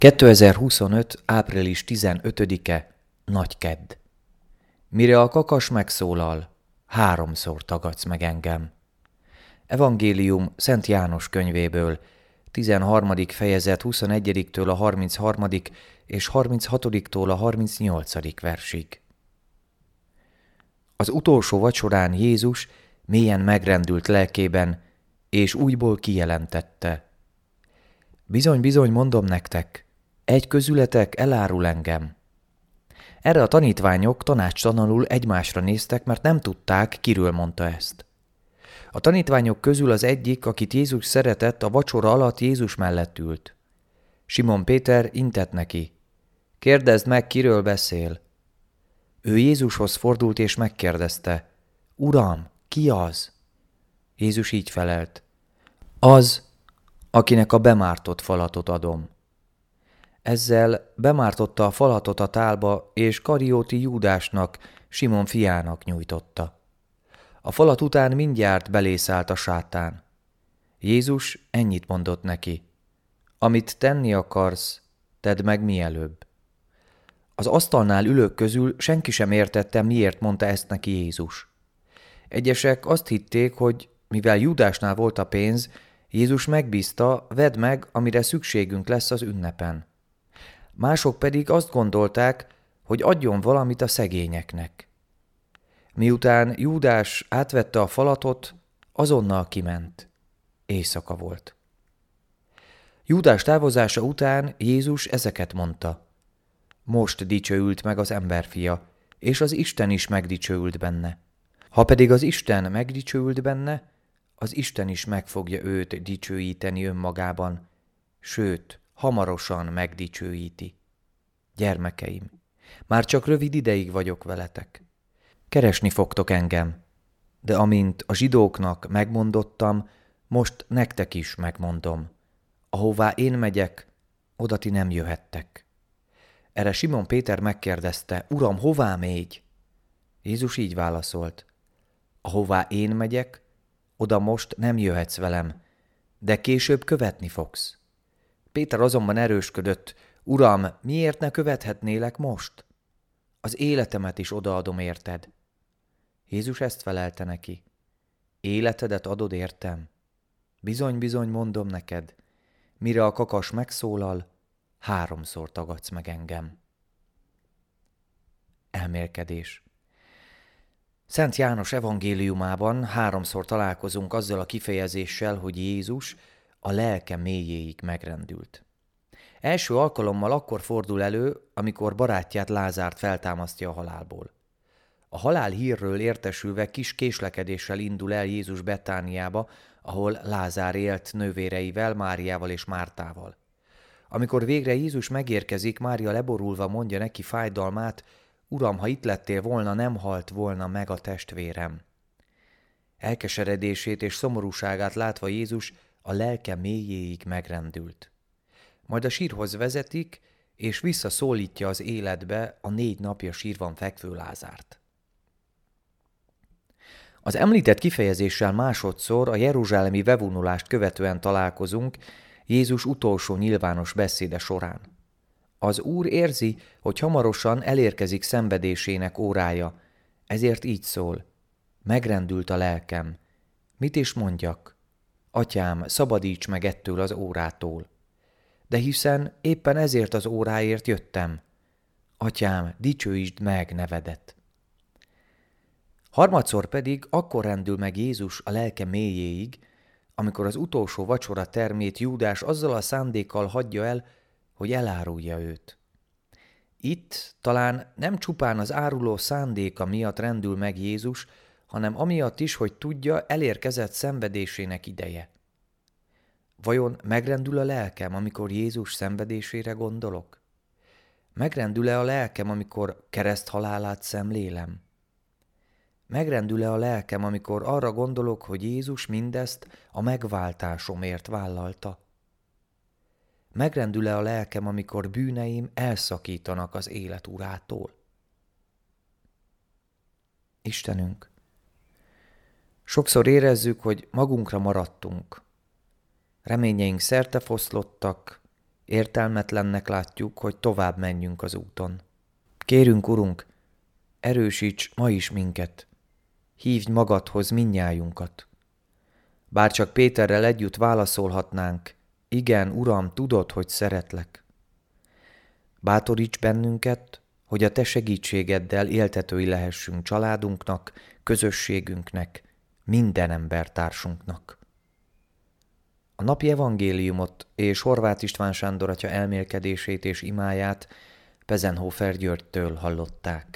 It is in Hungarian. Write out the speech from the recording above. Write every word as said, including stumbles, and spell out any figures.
kétezer-huszonöt. április tizenötödike. Nagykedd. Mire a kakas megszólal, háromszor tagadsz meg engem. Evangélium Szent János könyvéből, tizenharmadik fejezet huszonegyediktől a harmincharmadik és harminchatodiktól a harmincnyolcadik versig. Az utolsó vacsorán Jézus mélyen megrendült lelkében, és újból kijelentette: Bizony-bizony mondom nektek, egy közületek elárul engem. Erre a tanítványok tanácstalanul egymásra néztek, mert nem tudták, kiről mondta ezt. A tanítványok közül az egyik, akit Jézus szeretett, a vacsora alatt Jézus mellett ült. Simon Péter intett neki: Kérdezd meg, kiről beszél. Ő Jézushoz fordult és megkérdezte: Uram, ki az? Jézus így felelt: Az, akinek a bemártott falatot adom. Ezzel bemártotta a falatot a tálba, és Karióti Júdásnak, Simon fiának nyújtotta. A falat után mindjárt belészállt a sátán. Jézus ennyit mondott neki: Amit tenni akarsz, tedd meg mielőbb. Az asztalnál ülők közül senki sem értette, miért mondta ezt neki Jézus. Egyesek azt hitték, hogy mivel Júdásnál volt a pénz, Jézus megbízta: vedd meg, amire szükségünk lesz az ünnepen. Mások pedig azt gondolták, hogy adjon valamit a szegényeknek. Miután Júdás átvette a falatot, azonnal kiment. Éjszaka volt. Júdás távozása után Jézus ezeket mondta: Most dicsőült meg az emberfia, és az Isten is megdicsőült benne. Ha pedig az Isten megdicsőült benne, az Isten is meg fogja őt dicsőíteni önmagában, sőt, hamarosan megdicsőíti. Gyermekeim, már csak rövid ideig vagyok veletek. Keresni fogtok engem, de amint a zsidóknak megmondottam, most nektek is megmondom. Ahová én megyek, oda ti nem jöhettek. Erre Simon Péter megkérdezte: Uram, hová mégy? Jézus így válaszolt: Ahová én megyek, oda most nem jöhetsz velem, de később követni fogsz. Péter azonban erősködött: Uram, miért ne követhetnélek most? Az életemet is odaadom érted. Jézus ezt felelte neki: Életedet adod értem? Bizony-bizony mondom neked, mire a kakas megszólal, háromszor tagadsz meg engem. Elmélkedés. Szent János evangéliumában háromszor találkozunk azzal a kifejezéssel, hogy Jézus a lelke mélyéig megrendült. Első alkalommal akkor fordul elő, amikor barátját, Lázárt feltámasztja a halálból. A halál hírről értesülve kis késlekedéssel indul el Jézus Betániába, ahol Lázár élt nővéreivel, Máriával és Mártával. Amikor végre Jézus megérkezik, Mária leborulva mondja neki fájdalmát: Uram, ha itt lettél volna, nem halt volna meg a testvérem. Elkeseredését és szomorúságát látva Jézus a lelke mélyéig megrendült. Majd a sírhoz vezetik, és visszaszólítja az életbe a négy napja sírban fekvő Lázárt. Az említett kifejezéssel másodszor a jeruzsálemi bevonulást követően találkozunk Jézus utolsó nyilvános beszéde során. Az Úr érzi, hogy hamarosan elérkezik szenvedésének órája, ezért így szól: Megrendült a lelkem. Mit is mondjak? Atyám, szabadíts meg ettől az órától. De hiszen éppen ezért az óráért jöttem. Atyám, dicsőítsd meg nevedet. Harmadszor pedig akkor rendül meg Jézus a lelke mélyéig, amikor az utolsó vacsora termét Júdás azzal a szándékkal hagyja el, hogy elárulja őt. Itt talán nem csupán az áruló szándéka miatt rendül meg Jézus, hanem amiatt is, hogy tudja, elérkezett szenvedésének ideje. Vajon megrendül a lelkem, amikor Jézus szenvedésére gondolok? Megrendül-e a lelkem, amikor kereszthalálát szemlélem? Megrendül-e a lelkem, amikor arra gondolok, hogy Jézus mindezt a megváltásomért vállalta? Megrendül-e a lelkem, amikor bűneim elszakítanak az élet urától? Istenünk, sokszor érezzük, hogy magunkra maradtunk. Reményeink szertefoszlottak, Értelmetlennek látjuk, hogy tovább menjünk az úton. Kérünk, Urunk, erősíts ma is minket, hívj magadhoz mindnyájunkat. Bárcsak Péterrel együtt válaszolhatnánk, igen, Uram, tudod, hogy szeretlek. Bátoríts bennünket, hogy a Te segítségeddel éltetői lehessünk családunknak, közösségünknek, minden embertársunknak. A napi evangéliumot és Horváth István Sándor atya elmélkedését és imáját Pezenhofer Györgytől hallották.